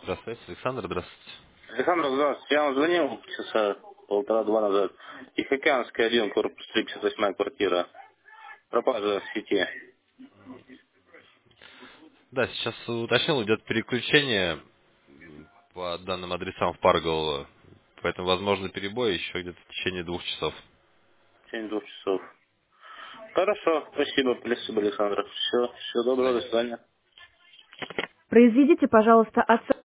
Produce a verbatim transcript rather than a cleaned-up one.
Здравствуйте, Александр, здравствуйте. Александр, здравствуйте. Я вам звонил часа полтора-два назад. Тихоокеанский один, корпус тридцать восьмая квартира. Пропажа в сети. Да, сейчас уточнил, идет переключение м, по данным адресам в Парголово, поэтому возможно перебой еще где-то в течение двух часов. В течение двух часов. Хорошо, спасибо, спасибо, Александр. Все, всего До доброго, до свидания. свидания. Произведите, пожалуйста, оценку.